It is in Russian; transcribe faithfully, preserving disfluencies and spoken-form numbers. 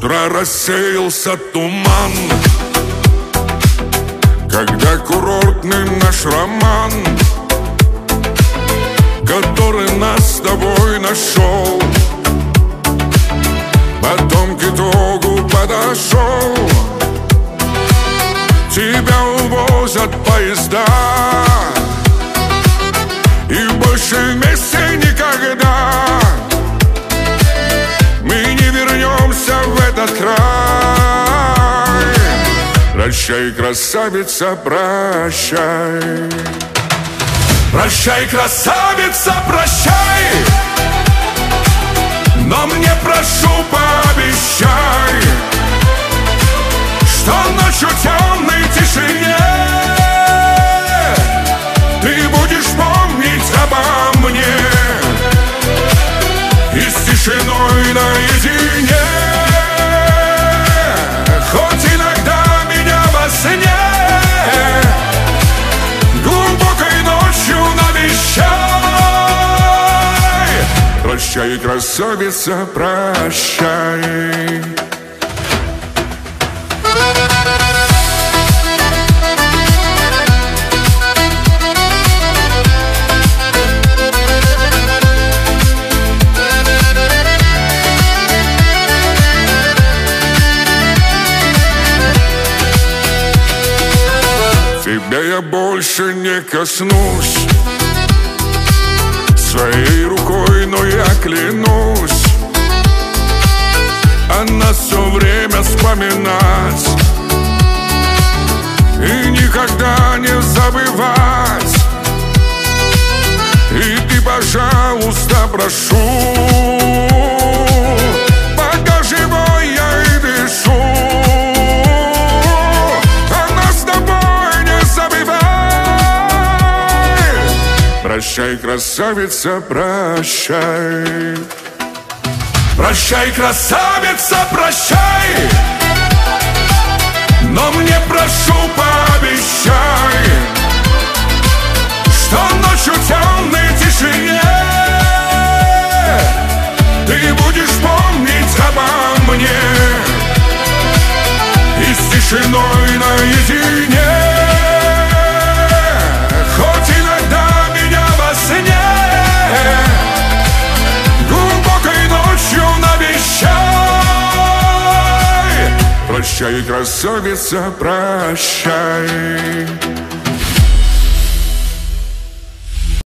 утро рассеялся туман, когда курортный наш роман, который нас с тобой нашел, потом к итогу подошел. Тебя увозят поезда, и больше вместе никогда мы не вернемся в этот край. Прощай, красавица, прощай. Прощай, красавица, прощай. Но мне, прошу, пообещай, что ночью темной тишине ты будешь помнить обо мне, и с тишиной наедине, хоть иногда меня во сне глубокой ночью навещай. Прощай, красавица, прощай. Тебя я больше не коснусь своей рукой, но я клянусь о нас все время вспоминать и никогда не забывать. И ты, пожалуйста, прошу, пока живой я и дышу, прощай, красавица, прощай. Прощай, красавица, прощай. Но мне, прошу, пообещай, что ночью темной тишине ты будешь помнить обо мне, и с тишиной наедине, хоть иногда глубокой ночью навещай. Прощай, красавица, прощай.